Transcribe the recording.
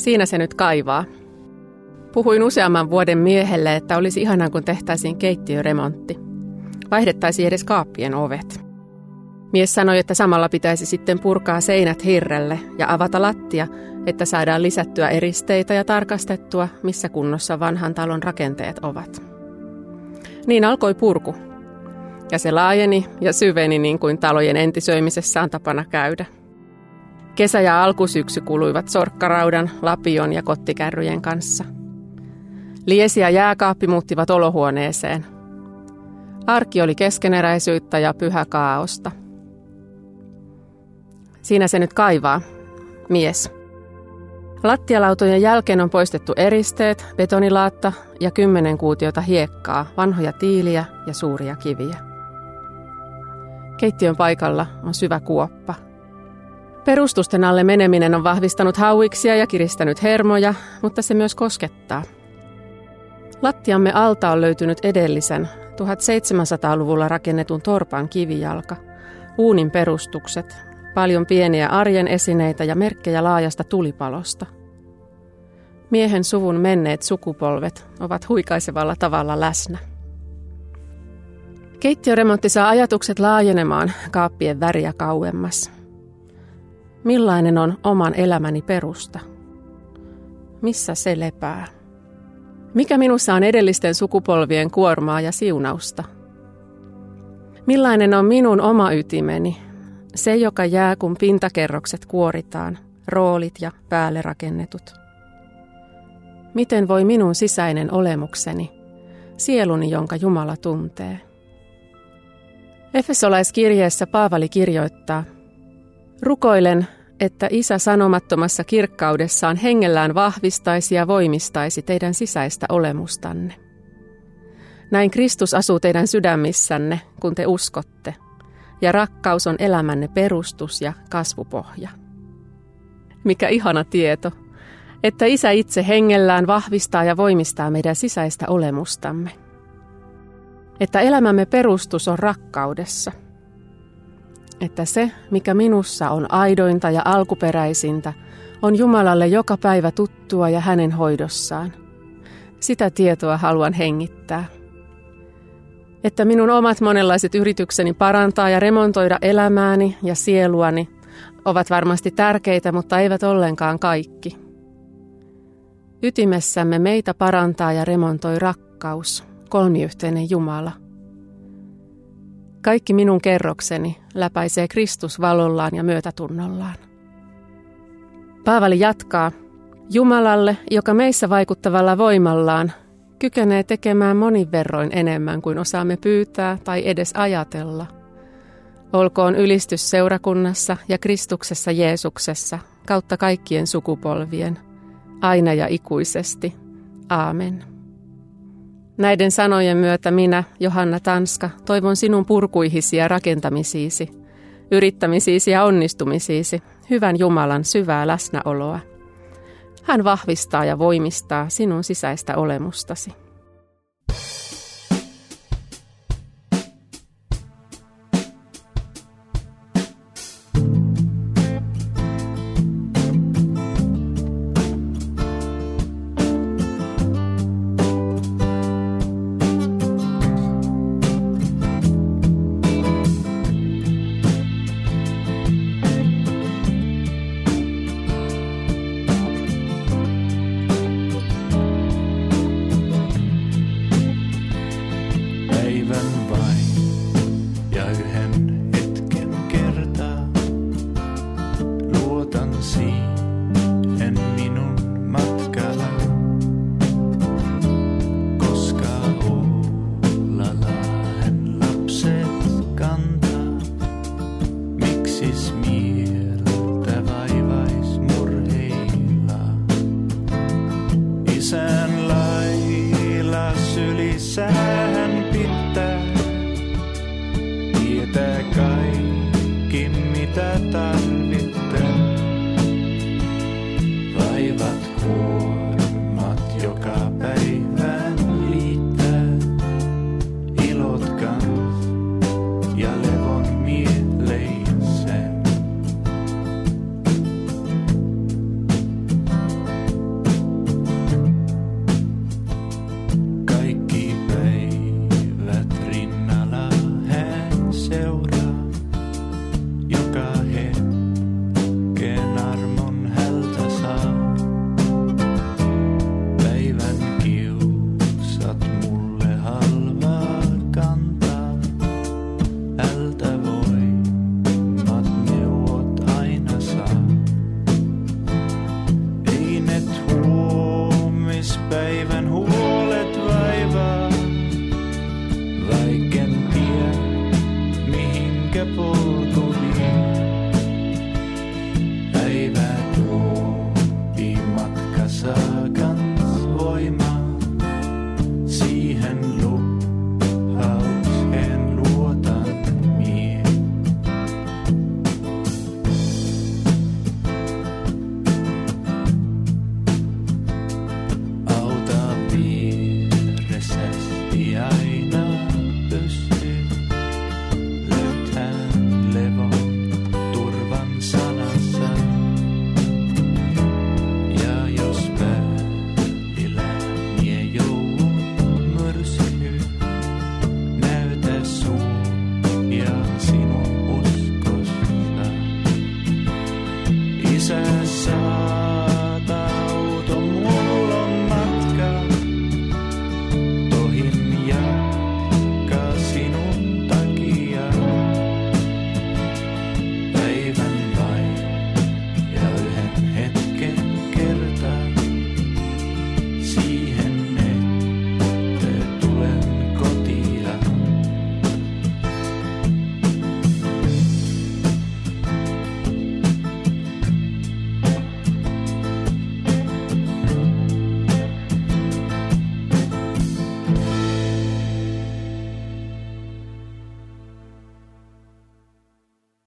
Siinä se nyt kaivaa. Puhuin useamman vuoden miehelle, että olisi ihanaa, kun tehtäisiin keittiöremontti. Vaihdettaisiin edes kaappien ovet. Mies sanoi, että samalla pitäisi sitten purkaa seinät hirrelle ja avata lattia, että saadaan lisättyä eristeitä ja tarkastettua, missä kunnossa vanhan talon rakenteet ovat. Niin alkoi purku. Ja se laajeni ja syveni niin kuin talojen entisöimisessä on tapana käydä. Kesä ja alkusyksy kuluivat sorkkaraudan, lapion ja kottikärryjen kanssa. Liesi ja jääkaappi muuttivat olohuoneeseen. Arki oli keskeneräisyyttä ja pyhä kaaosta. Siinä se nyt kaivaa. Mies. Lattialautojen jälkeen on poistettu eristeet, betonilaatta ja 10 kuutiota hiekkaa, vanhoja tiiliä ja suuria kiviä. Keittiön paikalla on syvä kuoppa. Perustusten alle meneminen on vahvistanut hauiksia ja kiristänyt hermoja, mutta se myös koskettaa. Lattiamme alta on löytynyt edellisen, 1700-luvulla rakennetun torpan kivijalka, uunin perustukset, paljon pieniä arjen esineitä ja merkkejä laajasta tulipalosta. Miehen suvun menneet sukupolvet ovat huikaisevalla tavalla läsnä. Keittiöremontti saa ajatukset laajenemaan kaappien väriä kauemmas. Millainen on oman elämäni perusta? Missä se lepää? Mikä minussa on edellisten sukupolvien kuormaa ja siunausta? Millainen on minun oma ytimeni, se joka jää kun pintakerrokset kuoritaan, roolit ja päälle rakennetut? Miten voi minun sisäinen olemukseni, sieluni jonka Jumala tuntee? Efesolaiskirjeessä Paavali kirjoittaa: rukoilen, että Isä sanomattomassa kirkkaudessaan hengellään vahvistaisi ja voimistaisi teidän sisäistä olemustanne. Näin Kristus asuu teidän sydämissänne, kun te uskotte, ja rakkaus on elämänne perustus ja kasvupohja. Mikä ihana tieto, että Isä itse hengellään vahvistaa ja voimistaa meidän sisäistä olemustamme. Että elämämme perustus on rakkaudessa. Että se, mikä minussa on aidointa ja alkuperäisintä, on Jumalalle joka päivä tuttua ja hänen hoidossaan. Sitä tietoa haluan hengittää. Että minun omat monenlaiset yritykseni parantaa ja remontoida elämääni ja sieluani ovat varmasti tärkeitä, mutta eivät ollenkaan kaikki. Ytimessämme meitä parantaa ja remontoi rakkaus, kolmiyhteinen Jumala. Kaikki minun kerrokseni läpäisee Kristus valollaan ja myötätunnollaan. Paavali jatkaa: Jumalalle, joka meissä vaikuttavalla voimallaan kykenee tekemään monin verroin enemmän kuin osaamme pyytää tai edes ajatella. Olkoon ylistys seurakunnassa ja Kristuksessa Jeesuksessa kautta kaikkien sukupolvien, aina ja ikuisesti. Aamen. Näiden sanojen myötä minä, Johanna Tanska, toivon sinun purkuihisi ja rakentamisiisi, yrittämisiisi ja onnistumisiisi, hyvän Jumalan syvää läsnäoloa. Hän vahvistaa ja voimistaa sinun sisäistä olemustasi.